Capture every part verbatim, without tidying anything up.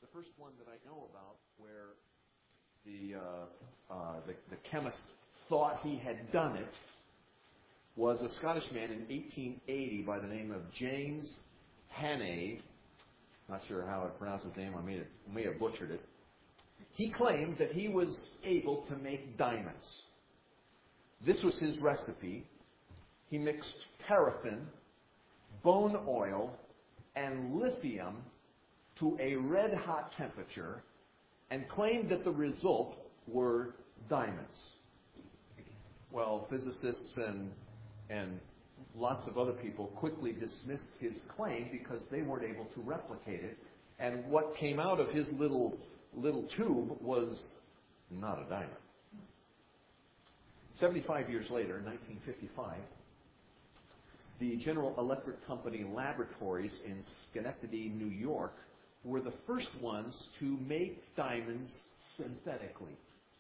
the first one that I know about where the, uh, uh, the, the chemist thought he had done it was a Scottish man in eighteen eighty by the name of James Hannay. Not sure how I pronounce his name. I may have, may have butchered it. He claimed that he was able to make diamonds. This was his recipe. He mixed paraffin, bone oil, and lithium to a red-hot temperature and claimed that the result were diamonds. Well, physicists and, and lots of other people quickly dismissed his claim because they weren't able to replicate it. And what came out of his little, little tube was not a diamond. seventy-five years later, nineteen fifty-five, the General Electric Company laboratories in Schenectady, New York, were the first ones to make diamonds synthetically.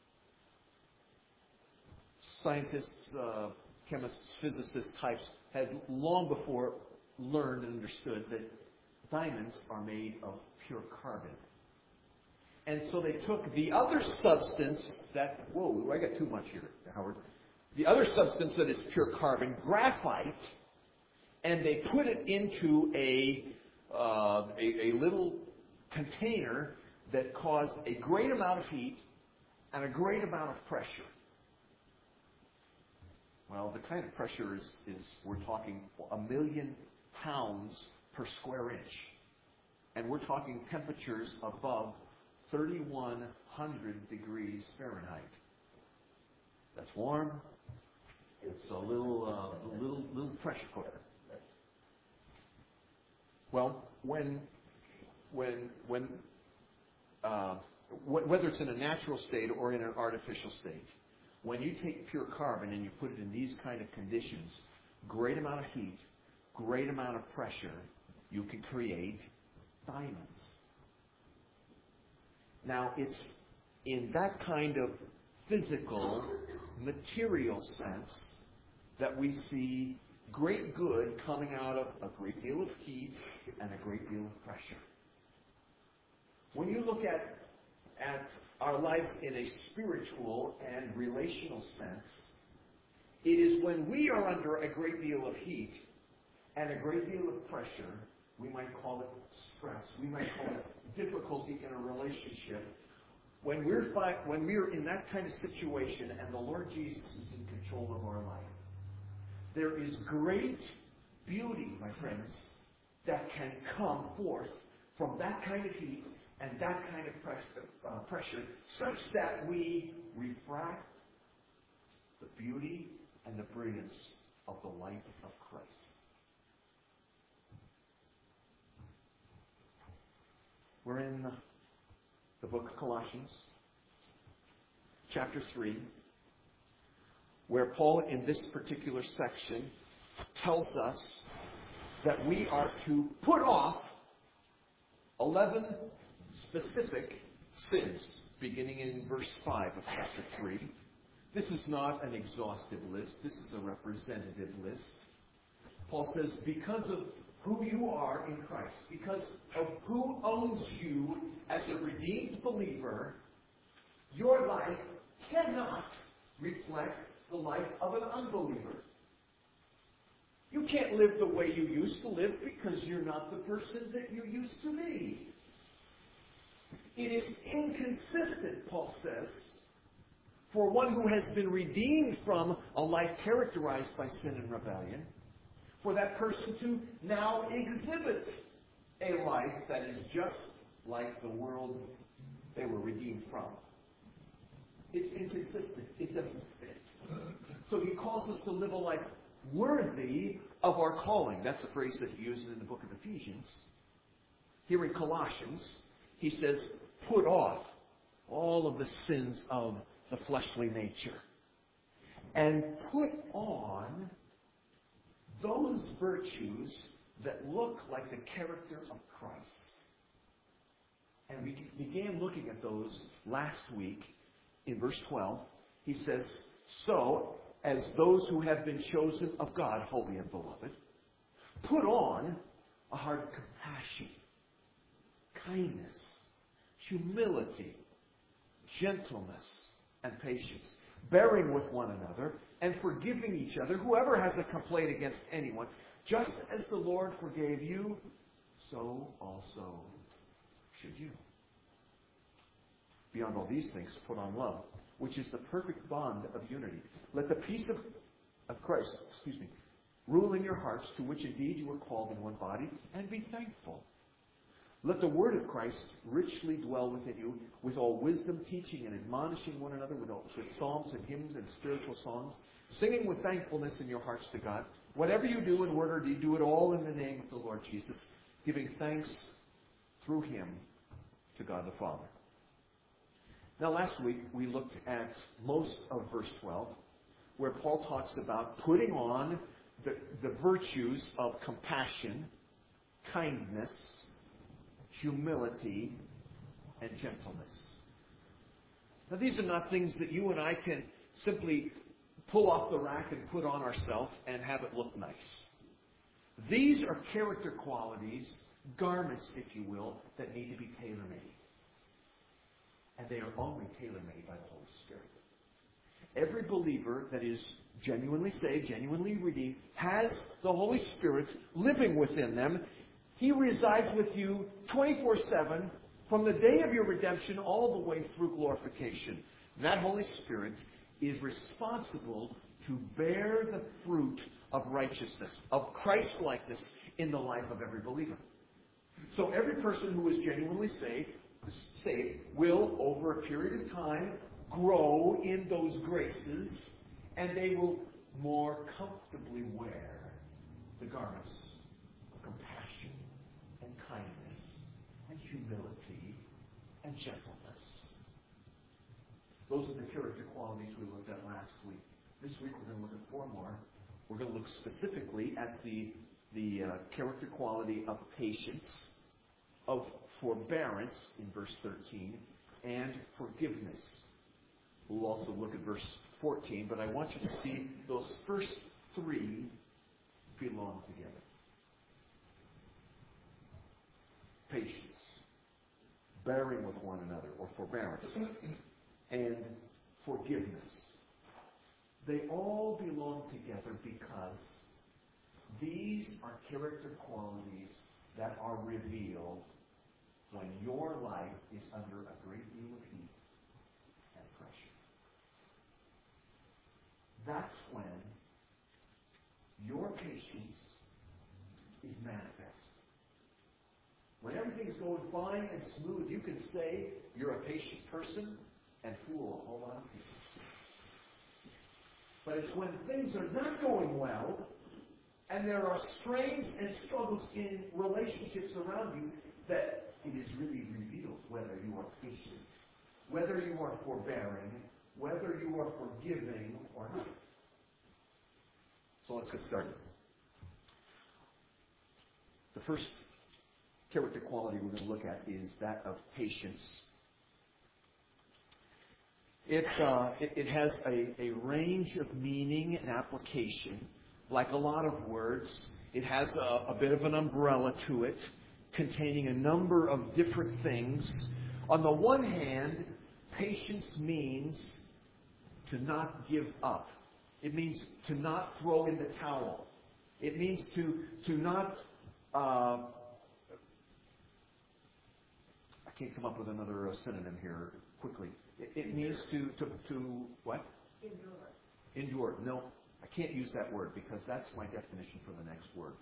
Scientists, uh, chemists, physicists, types had long before learned and understood that diamonds are made of pure carbon. And so they took the other substance that, whoa, I got too much here, Howard. The other substance that is pure carbon, graphite, and they put it into a, uh, a, a little container that caused a great amount of heat and a great amount of pressure. Well, the kind of pressure is, is we're talking a million pounds per square inch. And we're talking temperatures above thirty-one hundred degrees Fahrenheit. That's warm. It's a little, uh, a little, little pressure cooker. Well, when, when, when, uh, wh- whether it's in a natural state or in an artificial state, when you take pure carbon and you put it in these kind of conditions, great amount of heat, great amount of pressure, you can create diamonds. Now, it's in that kind of physical, material sense that we see great good coming out of a great deal of heat and a great deal of pressure. When you look at, at our lives in a spiritual and relational sense, it is when we are under a great deal of heat and a great deal of pressure, we might call it stress, we might call it difficulty in a relationship. When we're, fi- when we're in that kind of situation and the Lord Jesus is in control of our life, there is great beauty, my friends, that can come forth from that kind of heat and that kind of pressure, uh, pressure such that we refract the beauty and the brilliance of the light of Christ. We're in the book of Colossians, chapter three, where Paul, in this particular section, tells us that we are to put off eleven specific sins, beginning in verse five of chapter three. This is not an exhaustive list. This is a representative list. Paul says, because of who you are in Christ, because of who owns you as a redeemed believer, your life cannot reflect the life of an unbeliever. You can't live the way you used to live because you're not the person that you used to be. It is inconsistent, Paul says, for one who has been redeemed from a life characterized by sin and rebellion, for that person to now exhibit a life that is just like the world they were redeemed from. It's inconsistent. It doesn't fit. So he calls us to live a life worthy of our calling. That's a phrase that he uses in the book of Ephesians. Here in Colossians, he says, put off all of the sins of the fleshly nature and put on those virtues that look like the character of Christ. And we began looking at those last week in verse twelve. He says, so, as those who have been chosen of God, holy and beloved, put on a heart of compassion, kindness, humility, gentleness, and patience, bearing with one another, and forgiving each other, whoever has a complaint against anyone, just as the Lord forgave you, so also should you. Beyond all these things, put on love, which is the perfect bond of unity. Let the peace of, of Christ, excuse me, rule in your hearts, to which indeed you were called in one body, and be thankful. Let the word of Christ richly dwell within you, with all wisdom, teaching and admonishing one another with, all, with psalms and hymns and spiritual songs, singing with thankfulness in your hearts to God. Whatever you do in word or deed, do it all in the name of the Lord Jesus, giving thanks through him to God the Father. Now, last week we looked at most of verse twelve, where Paul talks about putting on the, the virtues of compassion, kindness, humility, and gentleness. Now, these are not things that you and I can simply pull off the rack and put on ourselves and have it look nice. These are character qualities, garments, if you will, that need to be tailor-made. And they are only tailor-made by the Holy Spirit. Every believer that is genuinely saved, genuinely redeemed, has the Holy Spirit living within them. He resides with you twenty-four seven from the day of your redemption all the way through glorification. And that Holy Spirit is responsible to bear the fruit of righteousness, of Christ-likeness in the life of every believer. So every person who is genuinely saved, saved will, over a period of time, grow in those graces, and they will more comfortably wear the garments of compassion and kindness and humility and gentleness. Those are the character qualities we looked at last week. This week we're going to look at four more. We're going to look specifically at the, the uh, character quality of patience, of forbearance in verse thirteen, and forgiveness. We'll also look at verse fourteen, but I want you to see those first three belong together. Patience, bearing with one another, or forbearance, and forgiveness. They all belong together because these are character qualities that are revealed when your life is under a great deal of heat and pressure. That's when your patience is manifest. When everything is going fine and smooth, you can say you're a patient person and fool a whole lot of people. But it's when things are not going well, and there are strains and struggles in relationships around you, that it is really revealed whether you are patient, whether you are forbearing, whether you are forgiving or not. So let's get started. The first character quality we're going to look at is that of patience. It, uh, it, it has a, a range of meaning and application. Like a lot of words, it has a, a bit of an umbrella to it, containing a number of different things. On the one hand, patience means to not give up. It means to not throw in the towel. It means to, to not... Uh, I can't come up with another uh, synonym here quickly. It, it means to, to, to, what? Endure. Endure. No, I can't use that word because that's my definition for the next word.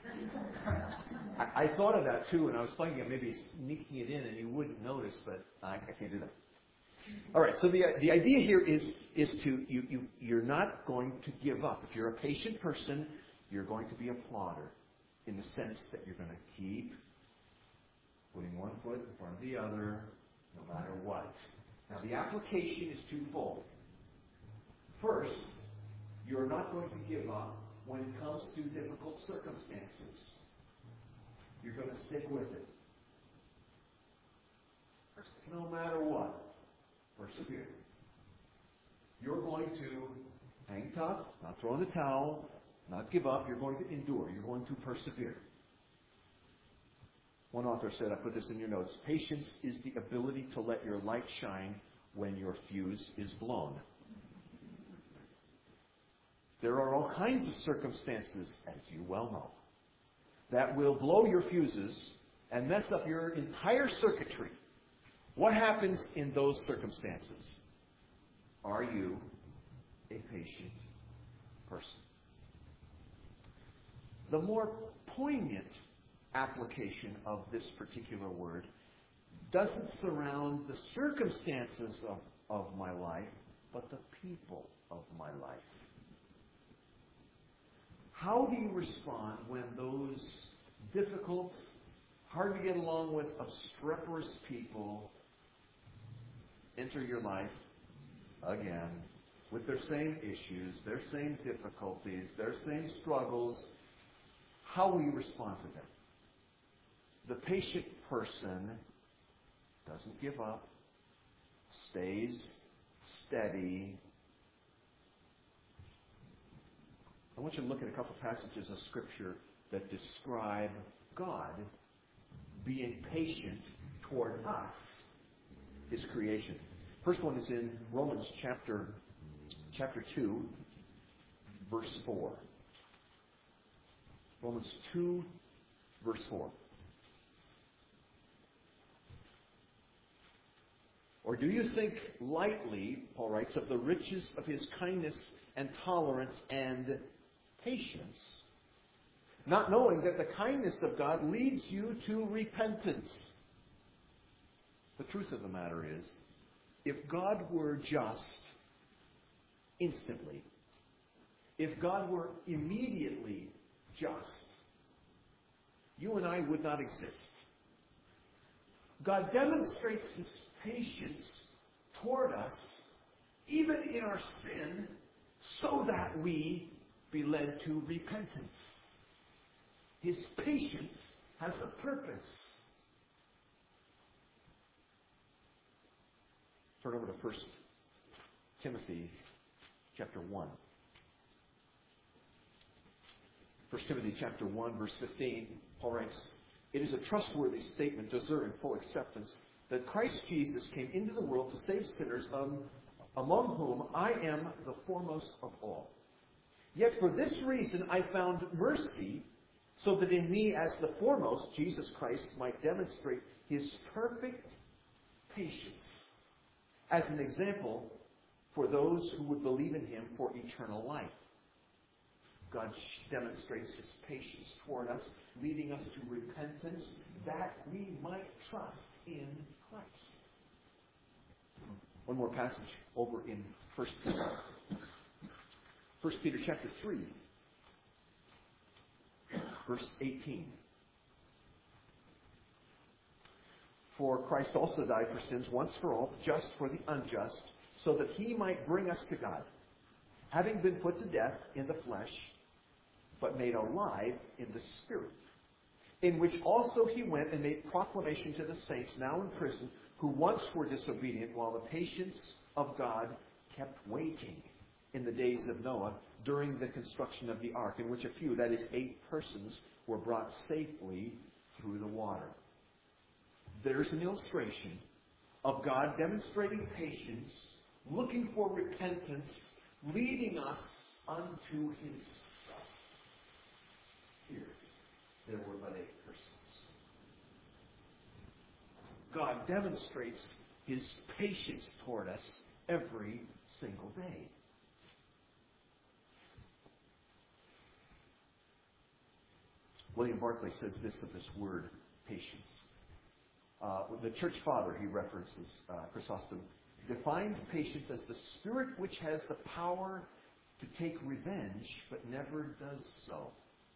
I, I thought of that too, and I was thinking of maybe sneaking it in and you wouldn't notice, but I, I can't do that. All right, so the the idea here is is to you, you you're not going to give up. If you're a patient person, you're going to be a plodder in the sense that you're going to keep putting one foot in front of the other, no matter what. Now the application is twofold. First, you're not going to give up when it comes to difficult circumstances. You're going to stick with it. No matter what. Persevere. You're going to hang tough, not throw in the towel, not give up. You're going to endure. You're going to persevere. One author said, I put this in your notes, patience is the ability to let your light shine when your fuse is blown. There are all kinds of circumstances, as you well know, that will blow your fuses and mess up your entire circuitry. What happens in those circumstances? Are you a patient person? The more poignant application of this particular word doesn't surround the circumstances of, of my life, but the people of my life. How do you respond when those difficult, hard to get along with, obstreperous people enter your life again with their same issues, their same difficulties, their same struggles? How will you respond to them? The patient person doesn't give up, stays steady. I want you to look at a couple passages of Scripture that describe God being patient toward us, His creation. First one is in Romans chapter, chapter two, verse four. Romans two, verse four. Or do you think lightly, Paul writes, of the riches of His kindness and tolerance and patience, not knowing that the kindness of God leads you to repentance? The truth of the matter is, if God were just instantly, if God were immediately just, you and I would not exist. God demonstrates His patience toward us, even in our sin, so that we be led to repentance. His patience has a purpose. Turn over to First Timothy chapter one. First Timothy chapter one, verse fifteen, Paul writes, "It is a trustworthy statement, deserving full acceptance, that Christ Jesus came into the world to save sinners, um, among whom I am the foremost of all. Yet for this reason I found mercy, so that in me as the foremost, Jesus Christ might demonstrate His perfect patience as an example for those who would believe in Him for eternal life." God demonstrates His patience toward us, leading us to repentance, that we might trust in Christ. One more passage over in First Peter. First Peter chapter three, verse eighteen. "For Christ also died for sins once for all, just for the unjust, so that He might bring us to God, having been put to death in the flesh, but made alive in the Spirit, in which also He went and made proclamation to the saints now in prison, who once were disobedient, while the patience of God kept waiting in the days of Noah during the construction of the ark, in which a few, that is eight persons, were brought safely through the water." There's an illustration of God demonstrating patience, looking for repentance, leading us unto Himself. Here, there were but eight persons. God demonstrates His patience toward us every single day. William Barclay says this of this word, patience. Uh, the church father he references, uh, Chrysostom, defines patience as the spirit which has the power to take revenge but never does so.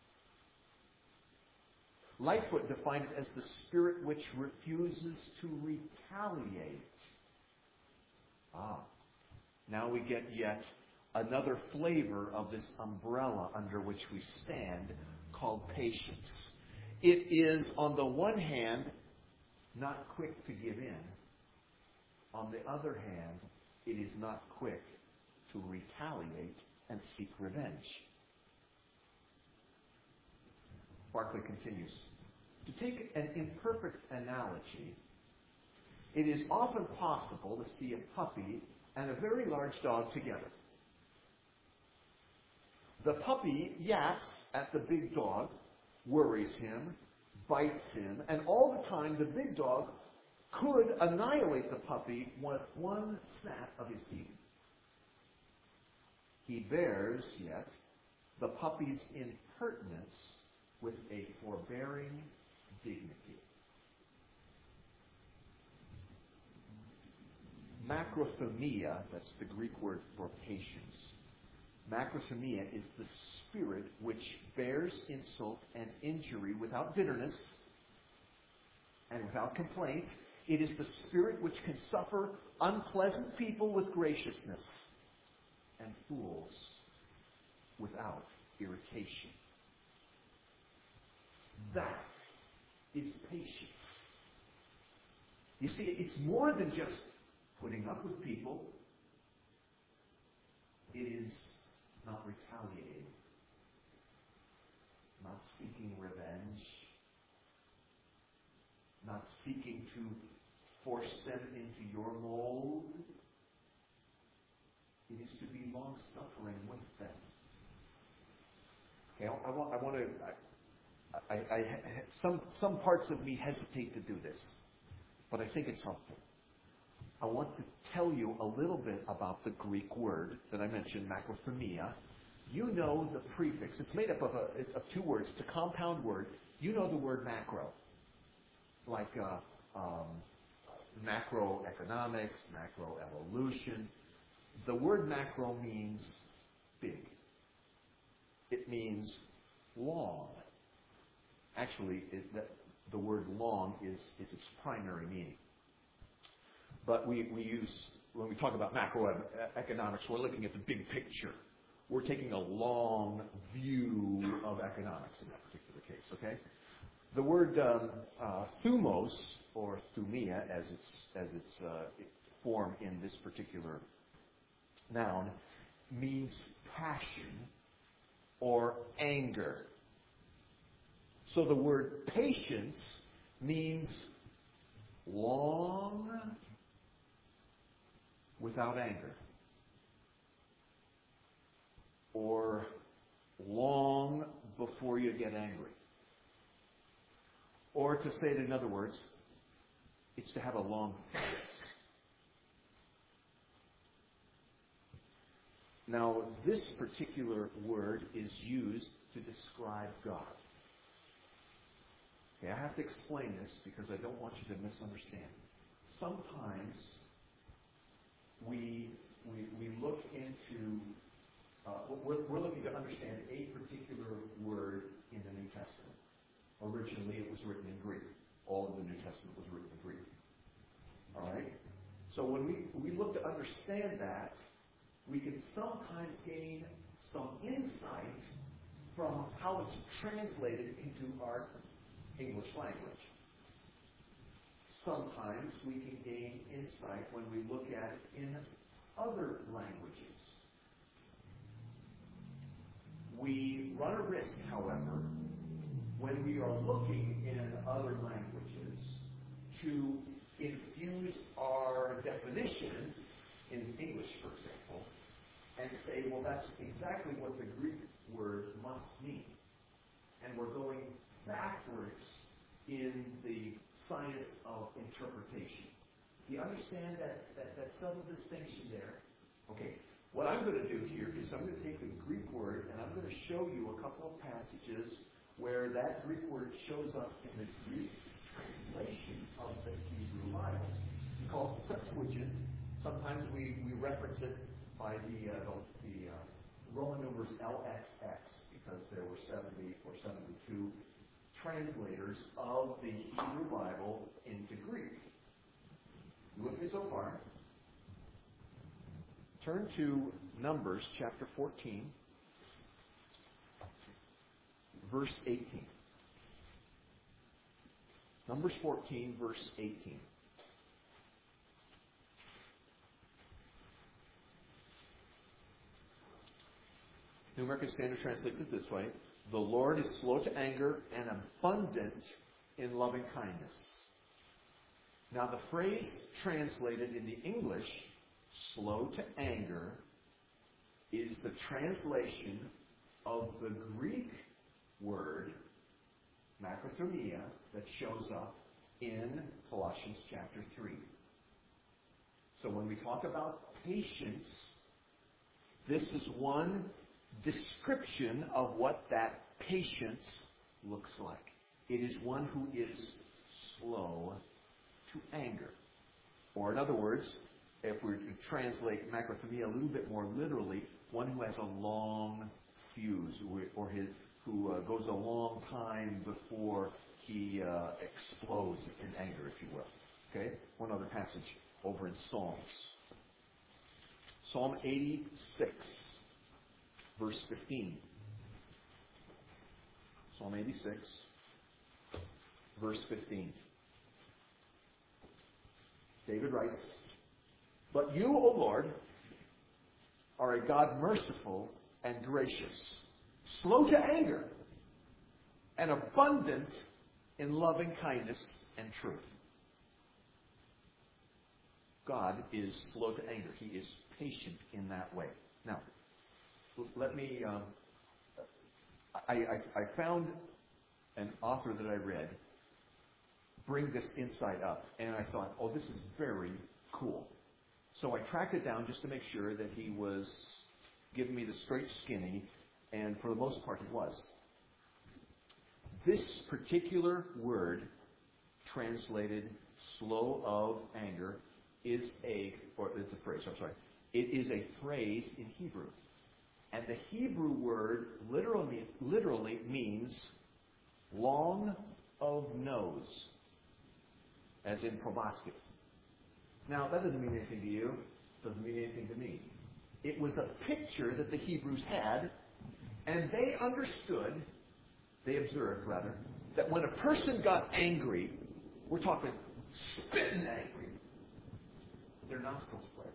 Lightfoot defined it as the spirit which refuses to retaliate. Ah, now we get yet another flavor of this umbrella under which we stand, called patience. It is, on the one hand, not quick to give in. On the other hand, it is not quick to retaliate and seek revenge. Barclay continues, To take an imperfect analogy, it is often possible to see a puppy and a very large dog together. The puppy yaps at the big dog, worries him, bites him, and all the time the big dog could annihilate the puppy with one snap of his teeth. He bears, yet, the puppy's impertinence with a forbearing dignity. Macrothumia, that's the Greek word for patience. Macrothumia is the spirit which bears insult and injury without bitterness and without complaint. It is the spirit which can suffer unpleasant people with graciousness and fools without irritation. That is patience. You see, it's more than just putting up with people. It is not retaliating, not seeking revenge, not seeking to force them into your mold. It is to be long-suffering with them. Okay, I, I want, I want to. I, I, I, some some parts of me hesitate to do this, but I think it's helpful. I want to tell you a little bit about the Greek word that I mentioned, macrothumia. You know the prefix. It's made up of, a, of two words. It's a compound word. You know the word macro, like uh, um, macroeconomics, macroevolution. The word macro means big. It means long. Actually, it, the, the word long is, is its primary meaning. But we, we use, when we talk about macroeconomics, we're looking at the big picture. We're taking a long view of economics in that particular case, okay? The word um, uh, thumos, or thumia, as it's, as it's uh, form in this particular noun, means passion or anger. So the word patience means long without anger, or long before you get angry. Or to say it in other words, it's to have a long faith. Now, this particular word is used to describe God. Okay, I have to explain this because I don't want you to misunderstand. Sometimes we we, we look into, uh, we're, we're looking to understand a particular word in the New Testament. Originally, it was written in Greek. All of the New Testament was written in Greek. All right? So when we, we look to understand that, we can sometimes gain some insight from how it's translated into our English language. Sometimes we can gain insight when we look at it in other languages. We run a risk, however, when we are looking in other languages to infuse our definition in English, for example, and say, well, that's exactly what the Greek word must mean. And we're going backwards in the science of interpretation. Do you understand that, that, that subtle distinction there? Okay, what I'm going to do here is I'm going to take the Greek word and I'm going to show you a couple of passages where that Greek word shows up in the Greek translation of the Hebrew Bible. We call it the Septuagint. Sometimes we, we reference it by the, uh, the uh, Roman numbers L X X because there were seventy or seventy-two translators of the Hebrew Bible into Greek. You with me so far? Turn to Numbers chapter fourteen, verse eighteen. Numbers fourteen, verse eighteen. New American Standard translates it this way: the Lord is slow to anger and abundant in loving kindness. Now, the phrase translated in the English, slow to anger, is the translation of the Greek word, macrothumia, that shows up in Colossians chapter three. So when we talk about patience, this is one description of what that patience looks like. It is one who is slow to anger. Or in other words, if we were to translate macrothumia a little bit more literally, one who has a long fuse, or his, who uh, goes a long time before he uh, explodes in anger, if you will. Okay? One other passage over in Psalms. Psalm eighty-six, verse fifteen. Psalm eighty-six, verse fifteen. David writes, "But you, O Lord, are a God merciful and gracious, slow to anger, and abundant in loving kindness and truth." God is slow to anger. He is patient in that way. Now, let me... Um, I, I, I found an author that I read bring this insight up, and I thought, oh, this is very cool. So I tracked it down just to make sure that he was giving me the straight skinny, and for the most part he was. This particular word, translated slow of anger, is a, or it's a phrase, I'm sorry, it is a phrase in Hebrew. And the Hebrew word literally, literally means long of nose, as in proboscis. Now, that doesn't mean anything to you. Doesn't mean anything to me. It was a picture that the Hebrews had, and they understood, they observed, rather, that when a person got angry, we're talking spitting angry, their nostrils flared.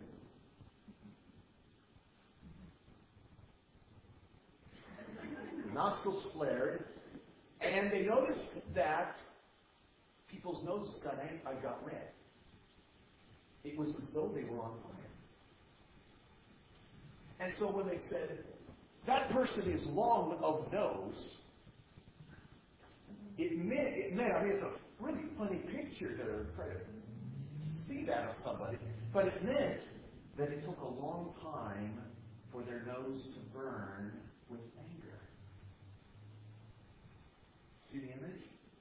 Nostrils flared, and they noticed that people's noses got, ang- uh, got red. It was as though they were on fire. And so when they said, that person is long of nose, it meant, it meant, I mean, it's a really funny picture to try to see that on somebody, but it meant that it took a long time for their nose to burn with anger. See the image?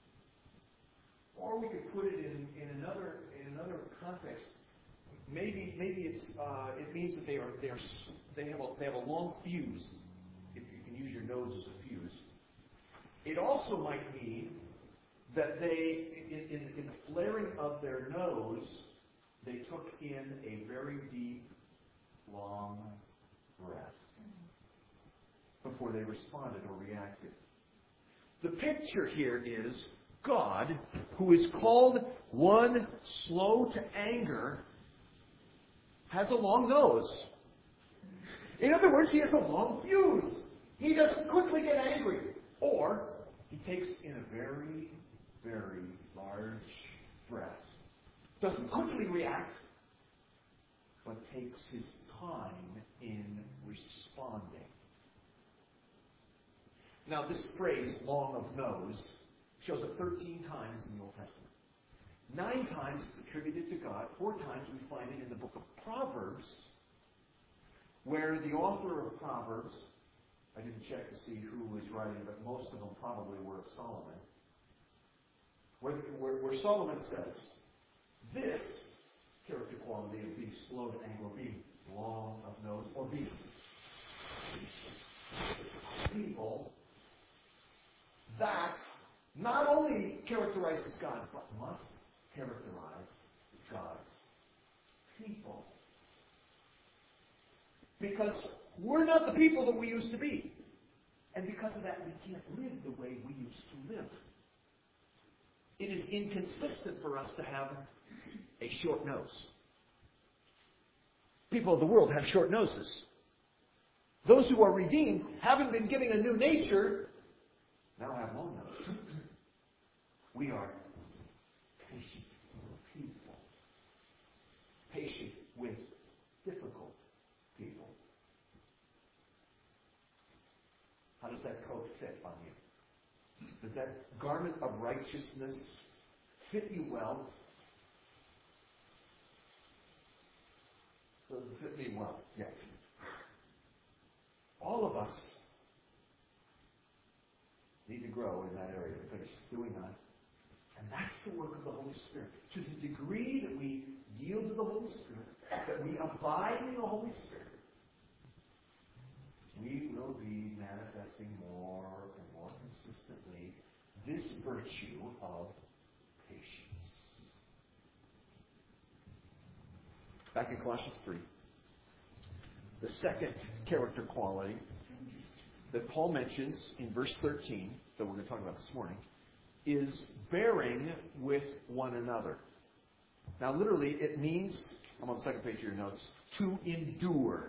Or we could put it in, in another in another context. Maybe maybe it's uh, it means that they are they are they have a they have a long fuse. If you can use your nose as a fuse. It also might mean that they in, in, in the flaring of their nose, they took in a very deep, long breath before they responded or reacted. The picture here is God, who is called one slow to anger, has a long nose. In other words, he has a long fuse. He doesn't quickly get angry. Or he takes in a very, very large breath. Doesn't quickly react, but takes his time in responding. Now, this phrase, long of nose, shows up thirteen times in the Old Testament. Nine times it's attributed to God. Four times we find it in the book of Proverbs, where the author of Proverbs, I didn't check to see who was writing, but most of them probably were of Solomon, where, where, where Solomon says, this character quality of being slow to anger, or being long of nose, or being people, that not only characterizes God, but must characterize God's people. Because we're not the people that we used to be. And because of that, we can't live the way we used to live. It is inconsistent for us to have a short nose. People of the world have short noses. Those who are redeemed, having been given a new nature, now have long noses. We are patient people. Patient with difficult people. How does that coat fit on you? Does that garment of righteousness fit you well? Does it fit me well? Yes. All of us need to grow in that area because it's doing that. And that's the work of the Holy Spirit. To the degree that we yield to the Holy Spirit, that we abide in the Holy Spirit, we will be manifesting more and more consistently this virtue of patience. Back in Colossians three, the second character quality that Paul mentions in verse thirteen, that we're going to talk about this morning, is bearing with one another. Now, literally, it means, I'm on the second page of your notes, to endure.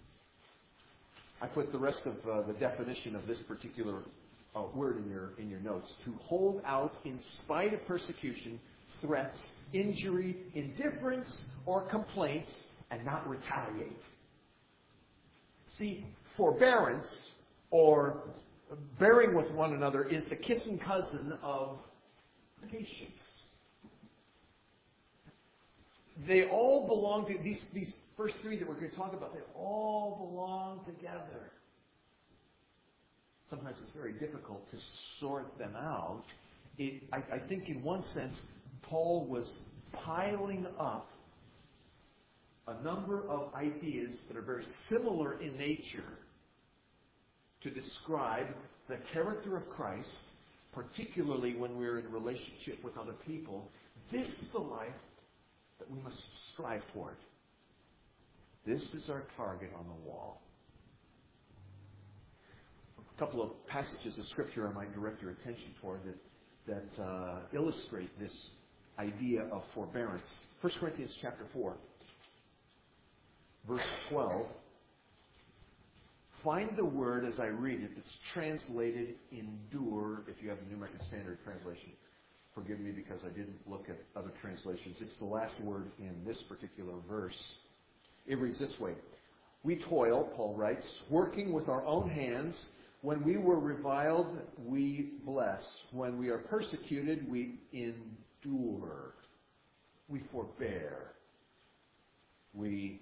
I put the rest of uh, the definition of this particular uh, word in your in your notes. To hold out in spite of persecution, threats, injury, indifference, or complaints, and not retaliate. See, forbearance, or bearing with one another, is the kissing cousin of patience. They all belong to, these, these first three that we're going to talk about, they all belong together. Sometimes it's very difficult to sort them out. It, I, I think in one sense, Paul was piling up a number of ideas that are very similar in nature to describe the character of Christ, particularly when we're in relationship with other people. This is the life that we must strive toward. This is our target on the wall. A couple of passages of Scripture I might direct your attention toward that, that uh, illustrate this idea of forbearance. First Corinthians chapter four, verse twelve. Find the word as I read it that's translated endure, if you have the New American Standard Translation. Forgive me because I didn't look at other translations. It's the last word in this particular verse. It reads this way. We toil, Paul writes, working with our own hands. When we were reviled, we bless. When we are persecuted, we endure. We forbear. We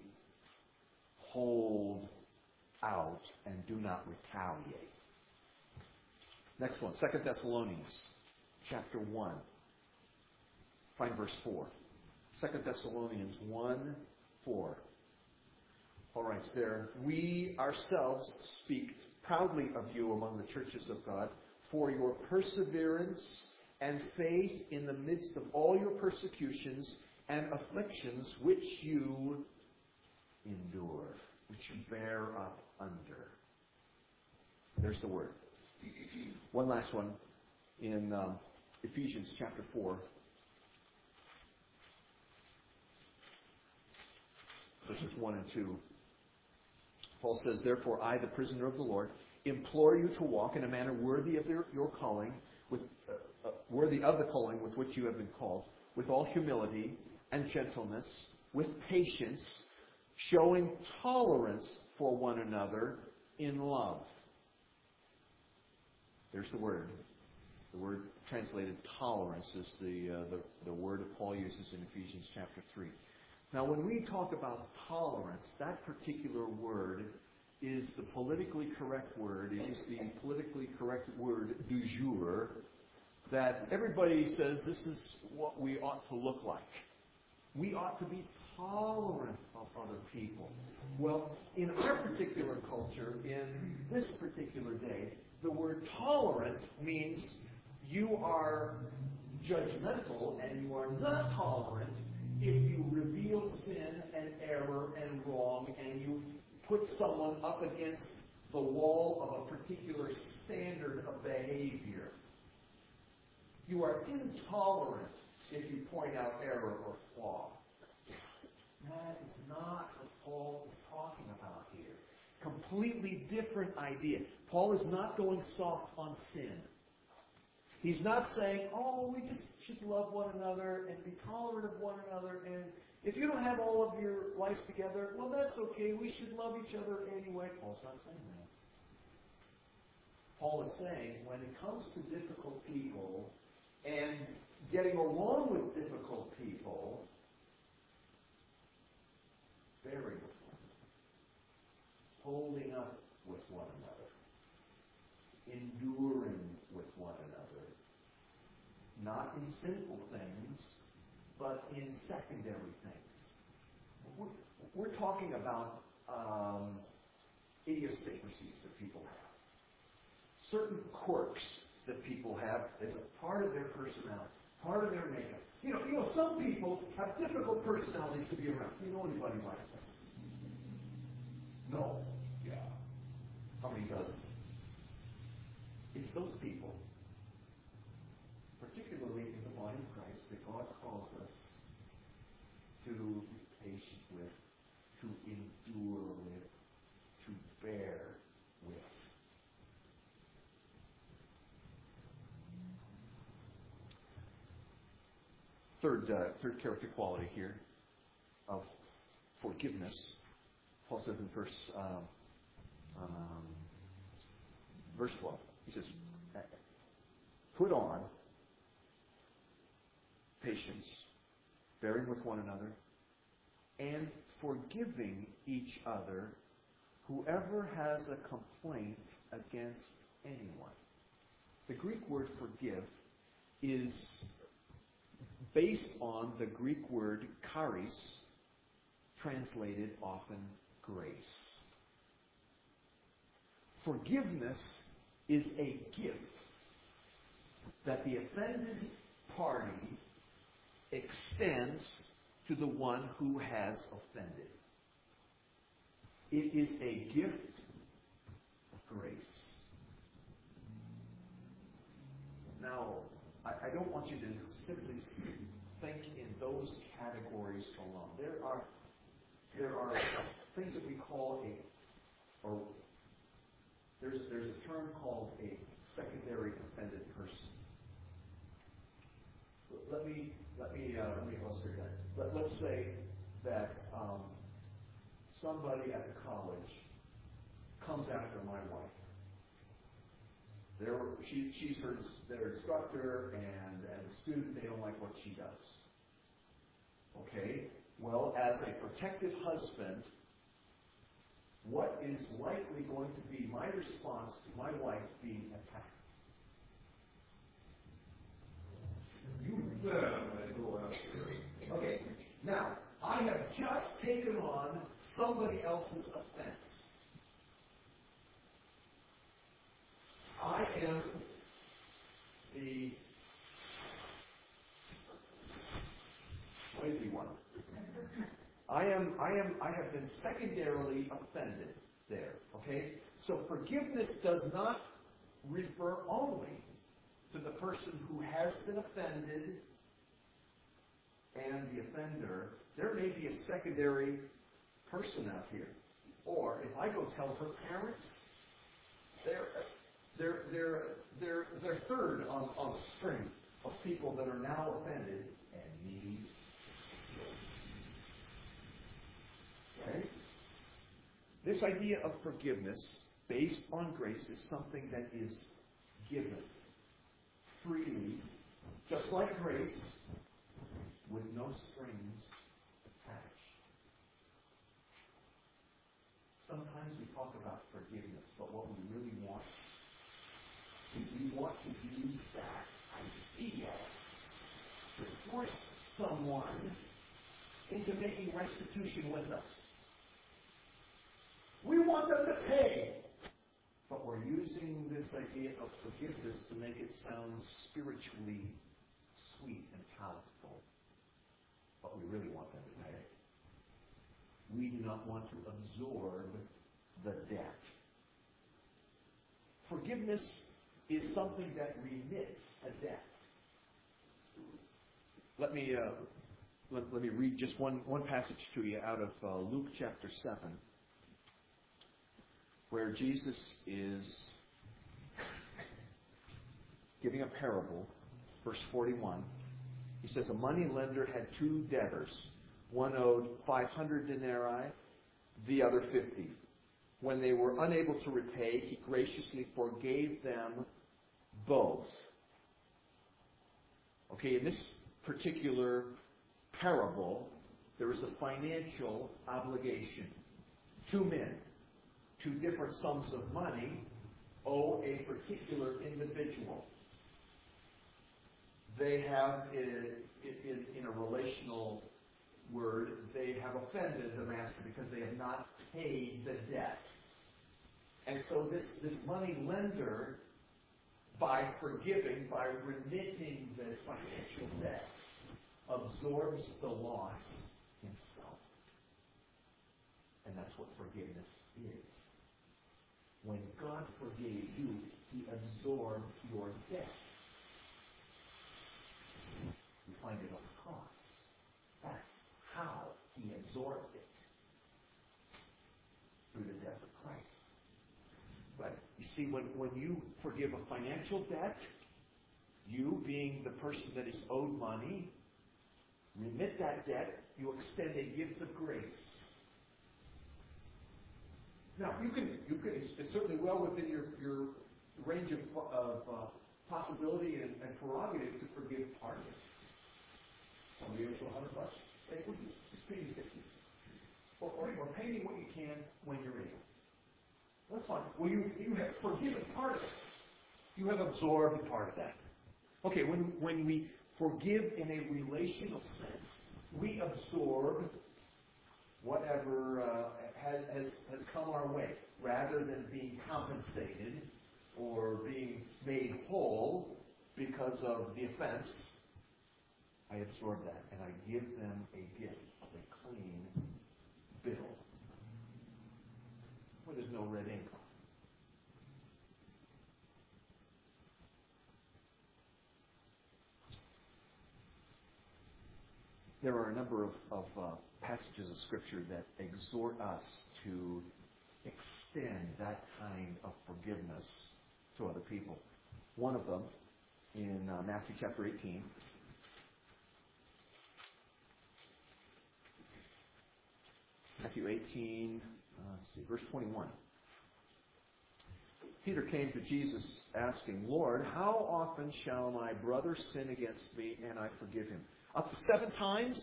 hold out and do not retaliate. Next one, Second Thessalonians chapter one. Find verse four. Second Thessalonians one, four. Paul writes there, we ourselves speak proudly of you among the churches of God for your perseverance and faith in the midst of all your persecutions and afflictions which you endure, which you bear up under. There's the word. One last one in um, Ephesians chapter four. Verses one and two. Paul says, therefore, I, the prisoner of the Lord, implore you to walk in a manner worthy of your, your calling, with uh, uh, worthy of the calling with which you have been called, with all humility and gentleness, with patience, showing tolerance for one another in love. There's the word. The word translated tolerance is the, uh, the, the word that Paul uses in Ephesians chapter three. Now, when we talk about tolerance, that particular word is the politically correct word. It is the politically correct word du jour that everybody says this is what we ought to look like. We ought to be tolerant of other people. Well, in our particular culture, in this particular day, the word tolerant means you are judgmental and you are not tolerant if you reveal sin and error and wrong and you put someone up against the wall of a particular standard of behavior. You are intolerant if you point out error or flaw. That is not what Paul is talking about here. Completely different idea. Paul is not going soft on sin. He's not saying, oh, we just should love one another and be tolerant of one another, and if you don't have all of your life together, well, that's okay. We should love each other anyway. Paul's not saying that. Paul is saying when it comes to difficult people and getting along with difficult people, bearing with one another, holding up with one another, enduring with one another, not in sinful things, but in secondary things. We're, we're talking about um, idiosyncrasies that people have. Certain quirks that people have as a part of their personality, part of their makeup. You know, you know, some people have difficult personalities to be around. You know anybody like that? No. Yeah. How many dozen? It's those people, particularly in the body of Christ, that God calls us to be patient with, to endure with, to bear with. Third, uh, third character quality here of forgiveness. Paul says in verse um, um, verse twelve, he says, "Put on patience, bearing with one another, and forgiving each other, whoever has a complaint against anyone." The Greek word forgive is based on the Greek word charis, translated often grace. Forgiveness is a gift that the offended party extends to the one who has offended. It is a gift of grace. Now, I, I don't want you to simply think in those categories alone. There are there are things that we call a, or there's there's a term called a secondary offended person. Let me let me uh, let me illustrate that. Let, let's say that um, somebody at the college comes after my wife. They're, she, she's her, their instructor, and as a student, they don't like what she does. Okay? Well, as a protective husband, what is likely going to be my response to my wife being attacked? You better go after her. Okay. Now, I have just taken on somebody else's offense. I am the lazy one. I am, I am, I have been secondarily offended there. Okay? So forgiveness does not refer only to the person who has been offended and the offender. There may be a secondary person out here. Or if I go tell her parents, they're They're, they're, they're, they're third on, on the string of people that are now offended and need healing. Okay? This idea of forgiveness based on grace is something that is given freely, just like grace, with no strings attached. Sometimes we talk about forgiveness, but what we really want is we want to use that idea to force someone into making restitution with us. We want them to pay. But we're using this idea of forgiveness to make it sound spiritually sweet and palatable. But we really want them to pay. We do not want to absorb the debt. Forgiveness is something that remits a debt. Let me uh, let, let me read just one, one passage to you out of uh, Luke chapter seven, where Jesus is giving a parable, verse forty-one. He says, a money lender had two debtors. One owed five hundred denarii, the other fifty. When they were unable to repay, he graciously forgave them both. Okay, in this particular parable, there is a financial obligation. Two men, two different sums of money, owe a particular individual. They have, in, in, in a relational word, they have offended the master because they have not paid the debt. And so this, this money lender, by forgiving, by remitting the financial debt, absorbs the loss himself. And that's what forgiveness is. When God forgave you, he absorbed your debt. We find it on the cross. That's how he absorbed it. Through the death of Christ. But you see, when, when you forgive a financial debt, you, being the person that is owed money, remit that debt, you extend a gift of grace. Now, you can, you can, it's certainly well within your, your range of, of uh, possibility and, and prerogative to forgive part of it. Somebody owes you a hundred bucks. Say, well, just, just pay me fifty. Or, or, or pay me what you can when you're able. That's fine. Well, you, you have forgiven part of it. You have absorbed part of that. Okay, when, when we forgive in a relational sense, we absorb whatever uh, has, has, has come our way, rather than being compensated or being made whole because of the offense. I absorb that, and I give them a gift of a clean bill where there's no red ink on. There are a number of, of uh, passages of Scripture that exhort us to extend that kind of forgiveness to other people. One of them in uh, Matthew chapter eighteen. Matthew eighteen, uh, let's see, verse twenty-one. Peter came to Jesus asking, Lord, how often shall my brother sin against me and I forgive him? Up to seven times?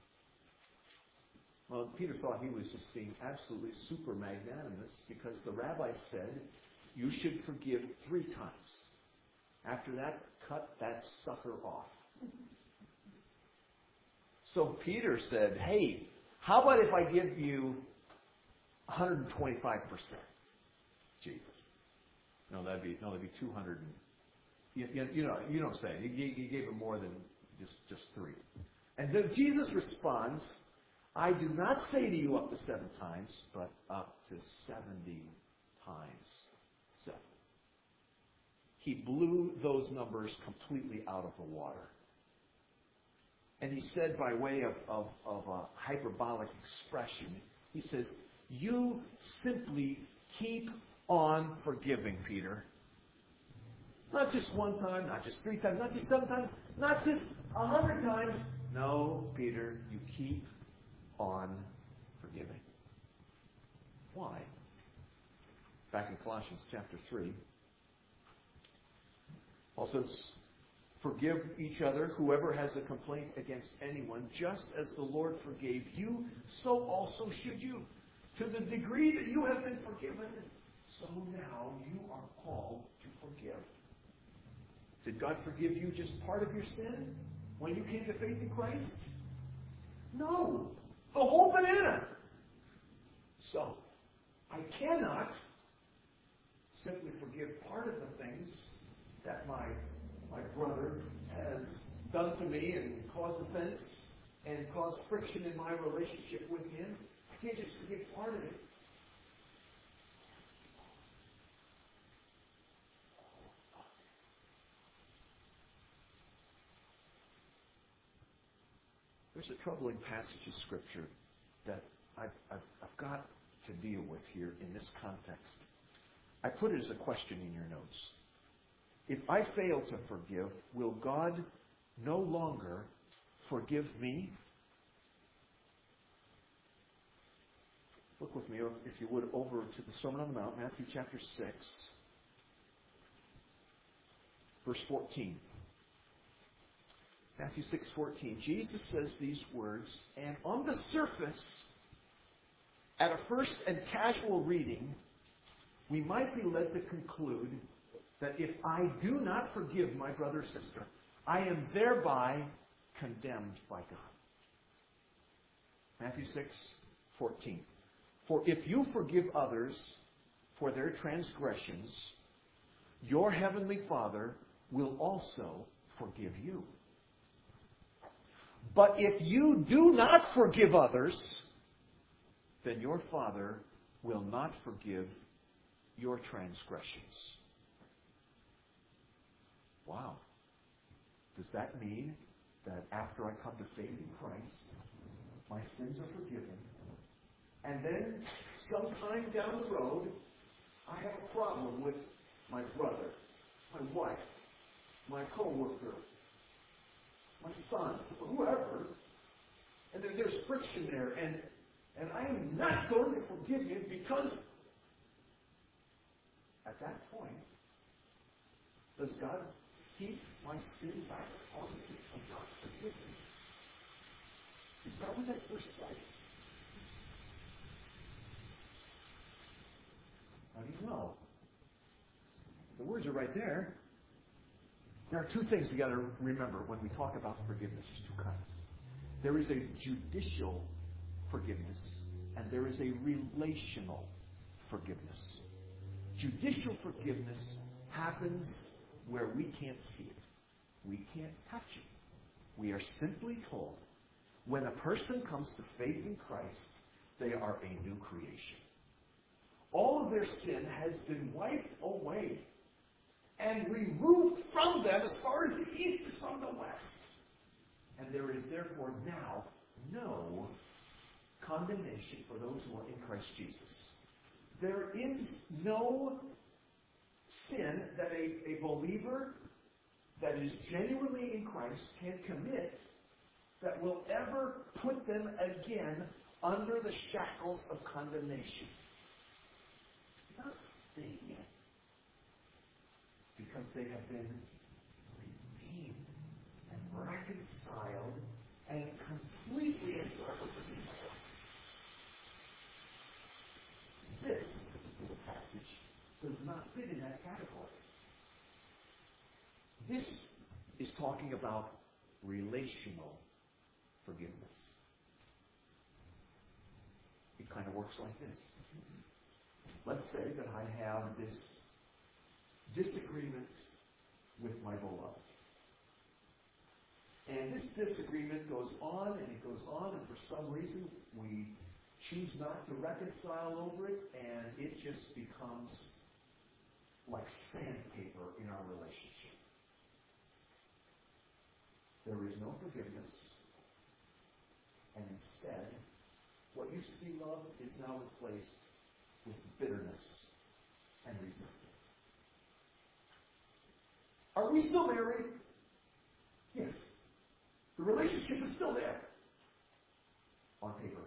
Well, Peter thought he was just being absolutely super magnanimous because the rabbi said you should forgive three times. After that, cut that sucker off. So Peter said, hey, how about if I give you one hundred twenty-five percent? Jesus. No, that'd be no, that'd be two hundred. You, you, you know, you know what I'm saying. You, you gave him more than just, just three. And so Jesus responds, I do not say to you up to seven times, but up to seventy times seven. He blew those numbers completely out of the water. And he said, by way of, of, of a hyperbolic expression, he says, you simply keep on forgiving, Peter. Not just one time, not just three times, not just seven times, not just a hundred times. No, Peter, you keep on forgiving. Why? Back in Colossians chapter three, Paul says, forgive each other, whoever has a complaint against anyone, just as the Lord forgave you, so also should you. To the degree that you have been forgiven, so now you are called to forgive. Did God forgive you just part of your sin when you came to faith in Christ? No. The whole banana. So, I cannot simply forgive part of the things that my my brother has done to me and caused offense and caused friction in my relationship with him. I can't just forgive part of it. There's a troubling passage of Scripture that I've, I've, I've got to deal with here in this context. I put it as a question in your notes. If I fail to forgive, will God no longer forgive me? Look with me, if you would, over to the Sermon on the Mount, Matthew chapter six, verse fourteen. Matthew six fourteen. Jesus says these words, and on the surface, at a first and casual reading, we might be led to conclude that if I do not forgive my brother or sister, I am thereby condemned by God. Matthew six fourteen. For if you forgive others for their transgressions, your heavenly Father will also forgive you. But if you do not forgive others, then your Father will not forgive your transgressions. Wow. Does that mean that after I come to faith in Christ, my sins are forgiven, and then sometime down the road, I have a problem with my brother, my wife, my co-worker, my son, whoever, and there, there's friction there, and, and I am not going to forgive you because at that point, does God keep my sin back on me and not forgive me? Is that what that verse says? How do you know? The words are right there. There are two things we got to remember when we talk about forgiveness. There's two kinds. There is a judicial forgiveness, and there is a relational forgiveness. Judicial forgiveness happens where we can't see it. We can't touch it. We are simply told when a person comes to faith in Christ, they are a new creation. All of their sin has been wiped away and removed from them as far as the east is from the west. And there is therefore now no condemnation for those who are in Christ Jesus. There is no sin that a, a believer that is genuinely in Christ can commit that will ever put them again under the shackles of condemnation. Nothing. Because they have been redeemed and reconciled and completely and irreparably. This passage does not fit in that category. This is talking about relational forgiveness. It kind of works like this. Let's say that I have this disagreement with my beloved. And this disagreement goes on and it goes on, and for some reason we choose not to reconcile over it, and it just becomes like sandpaper in our relationship. There is no forgiveness, and instead, what used to be love is now replaced with bitterness and resentment. Are we still married? Yes. The relationship is still there on paper.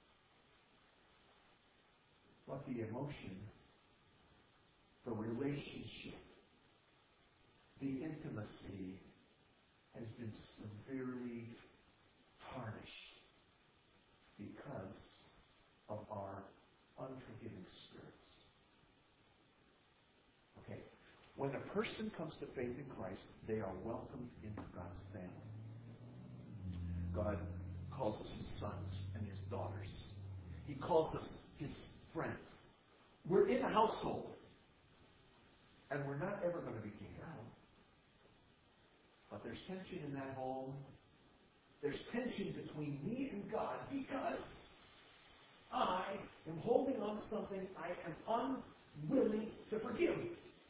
But the emotion, the relationship, the intimacy has been severely tarnished because of our unforgiving spirits. Okay. When a person comes to faith in Christ, they are welcomed into God's family. God calls us his sons and his daughters. He calls us his friends. We're in a household. And we're not ever going to be kicked out. But there's tension in that home. There's tension between me and God because I am holding on to something I am unwilling to forgive.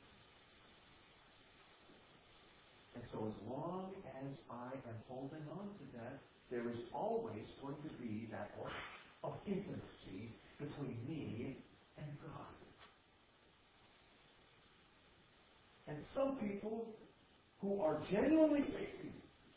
And so as long as I am holding on to that, there is always going to be that lack of intimacy between me and God. And some people who are genuinely saved,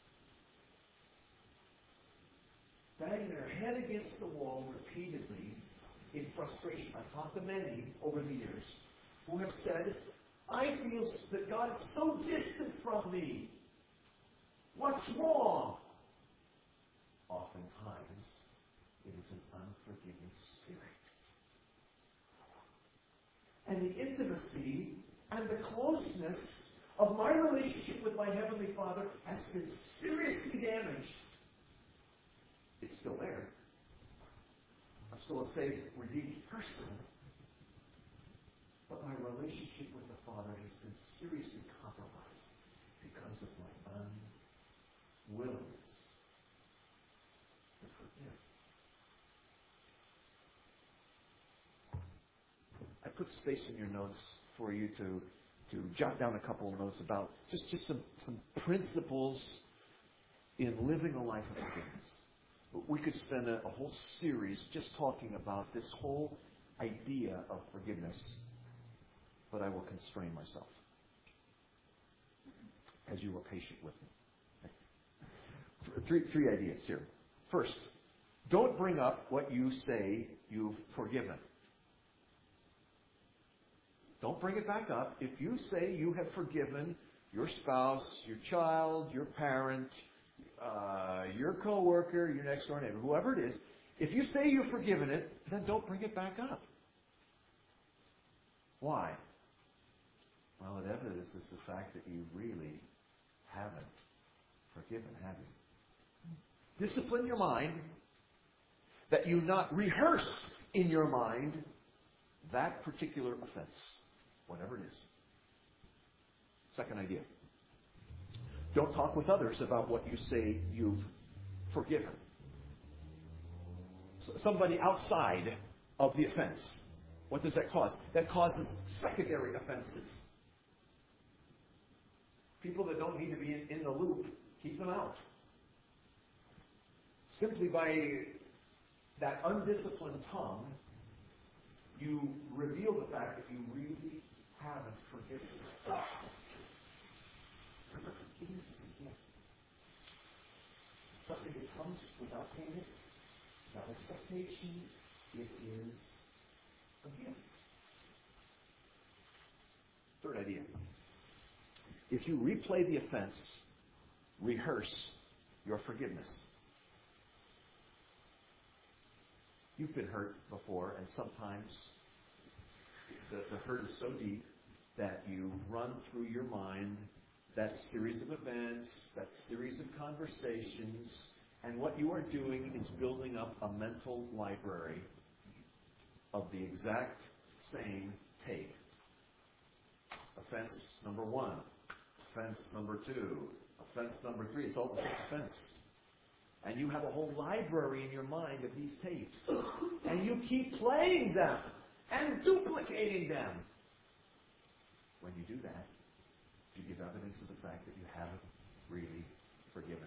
bang their head against the wall repeatedly in frustration. I've talked to many over the years who have said, I feel that God is so distant from me. What's wrong? Oftentimes, it is an unforgiving spirit. And the intimacy and the closeness of my relationship with my Heavenly Father has been seriously damaged. It's still there. I'm still a saved, redeemed person. But my relationship with the Father has been seriously compromised because of my unwillingness to forgive. I put space in your notes for you to, to jot down a couple of notes about just, just some, some principles in living a life of forgiveness. We could spend a, a whole series just talking about this whole idea of forgiveness, but I will constrain myself as you were patient with me. Okay. Three, three ideas here. First, don't bring up what you say you've forgiven. Don't bring it back up. If you say you have forgiven your spouse, your child, your parent, uh, your coworker, your next door neighbor, whoever it is, if you say you've forgiven it, then don't bring it back up. Why? Well, it evidences the fact that you really haven't forgiven, have you? Discipline your mind that you not rehearse in your mind that particular offense, whatever it is. Second idea. Don't talk with others about what you say you've forgiven. So somebody outside of the offense. What does that cause? That causes secondary offenses. People that don't need to be in, in the loop, keep them out. Simply by that undisciplined tongue, you reveal the fact that you really haven't forgiven. Remember, forgiveness is a gift. Something that comes without payment, without expectation. It is a gift. Third idea. If you replay the offense, rehearse your forgiveness. You've been hurt before, and sometimes the, the hurt is so deep that you run through your mind that series of events, that series of conversations, and what you are doing is building up a mental library of the exact same tape. Offense number one, offense number two, offense number three. It's all the same offense. And you have a whole library in your mind of these tapes. And you keep playing them and duplicating them. When you do that, you give evidence of the fact that you haven't really forgiven.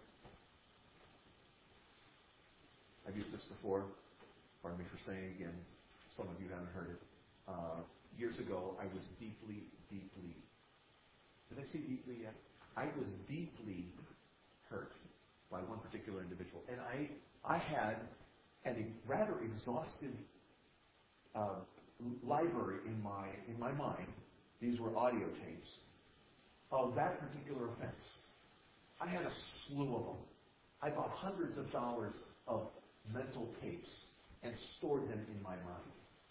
I've used this before. Pardon me for saying it again. Some of you haven't heard it. Uh, years ago, I was deeply, deeply, did I say deeply yet? I was deeply hurt by one particular individual. And I I had a rather exhaustive uh, library in my in my mind. These were audio tapes of that particular offense. I had a slew of them. I bought hundreds of dollars of mental tapes and stored them in my mind.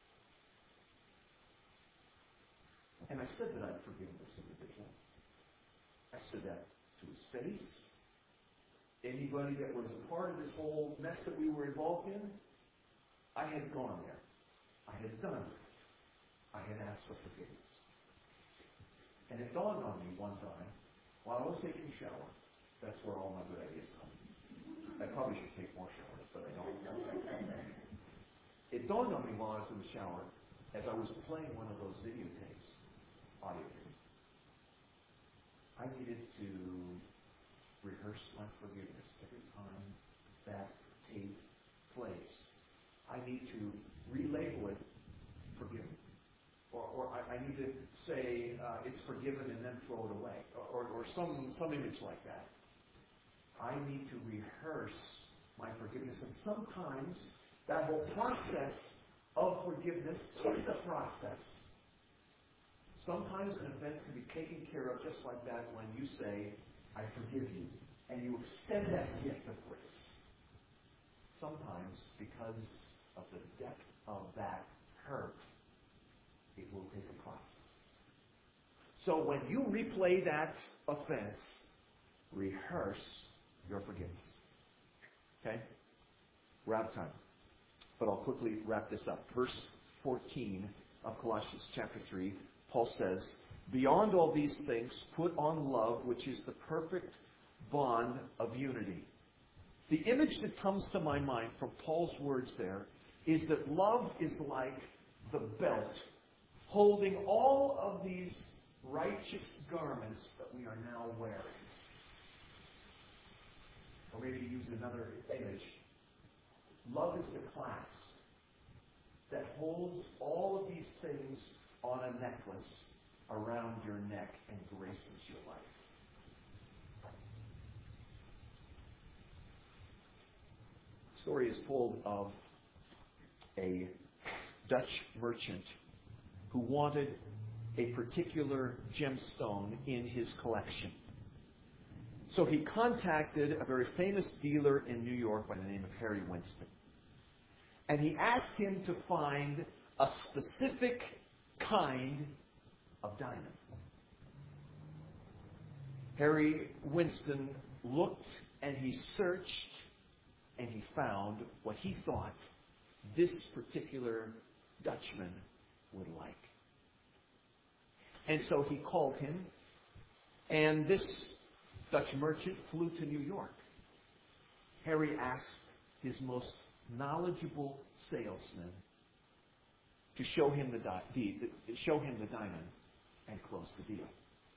And I said that I'd forgiven this individual. I said that to his face. Anybody that was a part of this whole mess that we were involved in, I had gone there. I had done it. I had asked for forgiveness. And it dawned on me one time, while I was taking a shower, that's where all my good ideas come. I probably should take more showers, but I don't. It dawned on me while I was in the shower, as I was playing one of those videotapes, audio tapes. I needed to rehearse my forgiveness every time that tape plays. I need to relabel it forgiven. Or, or I, I need to say uh, it's forgiven and then throw it away, or, or some, some image like that. I need to rehearse my forgiveness. And sometimes that whole process of forgiveness is a process. Sometimes an event can be taken care of just like that when you say, I forgive you, and you extend that gift of grace. Sometimes, because of the depth of that hurt, it will take a process. So when you replay that offense, rehearse your forgiveness. Okay? We're out of time. But I'll quickly wrap this up. Verse fourteen of Colossians chapter three, Paul says, beyond all these things, put on love, which is the perfect bond of unity. The image that comes to my mind from Paul's words there is that love is like the belt holding all of these righteous garments that we are now wearing. Or maybe use another image. Love is the clasp that holds all of these things on a necklace around your neck and graces your life. The story is told of a Dutch merchant who wanted a particular gemstone in his collection. So he contacted a very famous dealer in New York by the name of Harry Winston. And he asked him to find a specific kind of diamond. Harry Winston looked and he searched and he found what he thought this particular Dutchman would like. And so he called him, and this Dutch merchant flew to New York. Harry asked his most knowledgeable salesman to show him the, di- the, the show him the diamond and close the deal.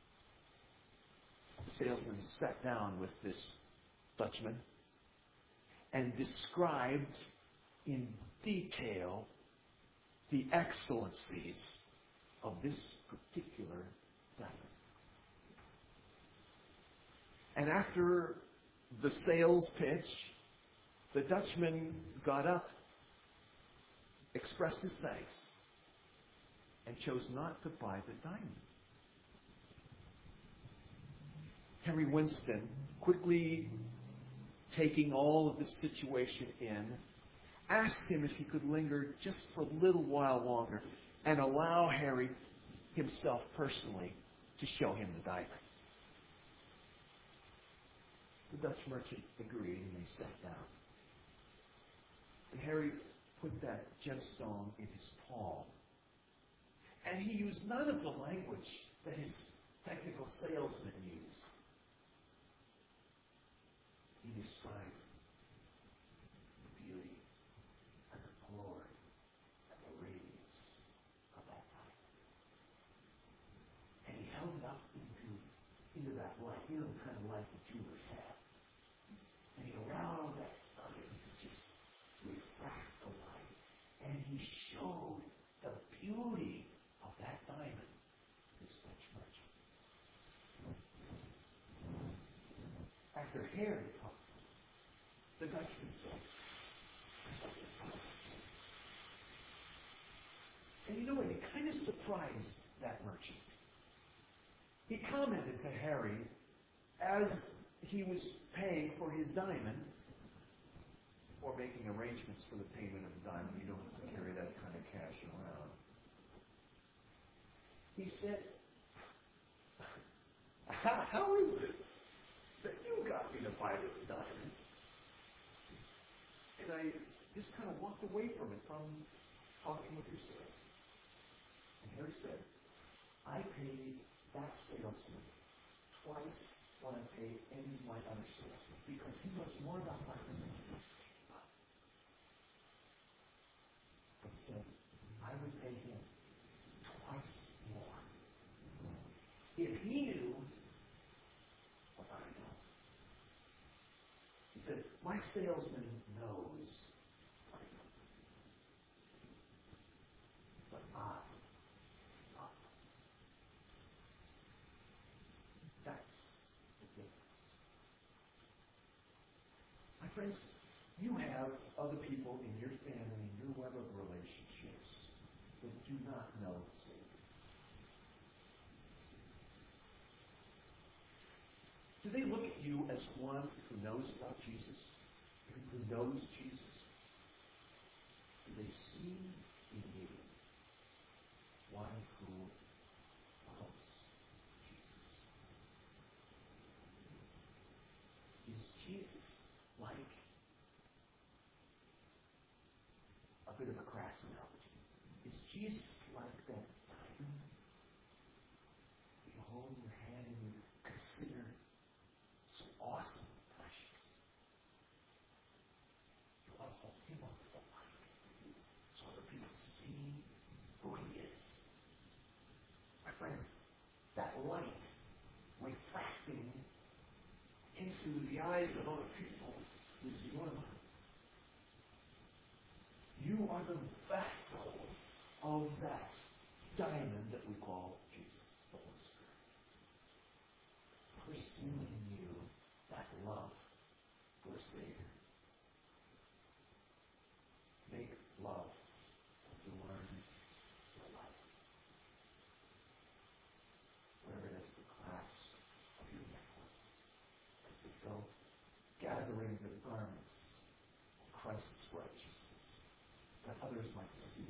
The salesman sat down with this Dutchman and described in detail the excellencies of this particular diamond. And after the sales pitch, the Dutchman got up, expressed his thanks, and chose not to buy the diamond. Henry Winston, quickly taking all of this situation in, asked him if he could linger just for a little while longer and allow Harry himself personally to show him the diamond. The Dutch merchant agreed, and they sat down. And Harry put that gemstone in his palm. And he used none of the language that his technical salesman used. He described the beauty and the glory and the radiance of that diamond. And he held it up into, into that light, you know, the kind of light that jewelers have. And he allowed that diamond to just refract the light. And he showed the beauty of that diamond to this Dutch merchant. After Harry talked, the Dutchman said, and you know what? It kind of surprised that merchant. He commented to Harry as he was paying for his diamond, or making arrangements for the payment of the diamond. You don't have to carry that kind of cash around. He said, how is it that you got me to buy this diamond? And I just kind of walked away from it, from talking with your salesman. And Harry said, I paid that salesman twice what I paid any of my other salesmen, because he knows more about my business. But he said, I would pay him twice more if he knew what I know. He said, my salesman knows what he knows. But I love. friends, you have other people in your family, in your web of relationships that do not know the Savior. Do they look at you as one who knows about Jesus? Who knows Jesus? Do they see in you one who loves Jesus? Is Jesus like a bit of a crass analogy? Is Jesus like that diamond that you hold in your hand and you consider so awesome and precious? You want to hold him up to the light so other people see who he is. My friends, that light refracting into the eyes of other people is your light. You are the vessel of that diamond that we call Jesus, the Holy Spirit. Placing in you that love for the Savior. Make love to learn your life. Whether it is the clasp of your necklace, as the belt gathering the garments of Christ's righteousness, that others might see.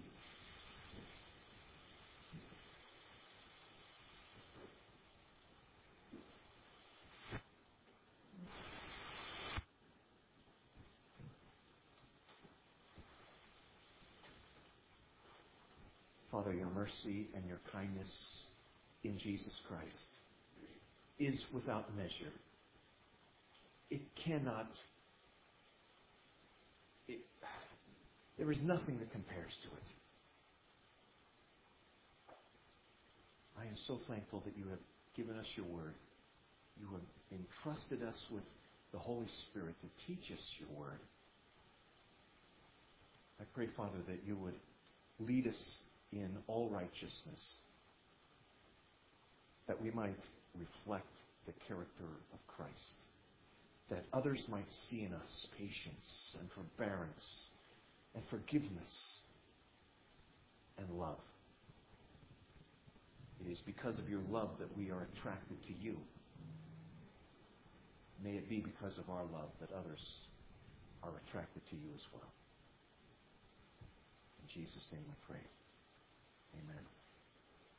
Father, your mercy and your kindness in Jesus Christ is without measure. It cannot, it, there is nothing that compares to it. I am so thankful that you have given us your word. You have entrusted us with the Holy Spirit to teach us your word. I pray, Father, that you would lead us in all righteousness, that we might reflect the character of Christ, that others might see in us patience and forbearance and forgiveness and love. It is because of your love that we are attracted to you. May it be because of our love that others are attracted to you as well. In Jesus' name we pray. Amen.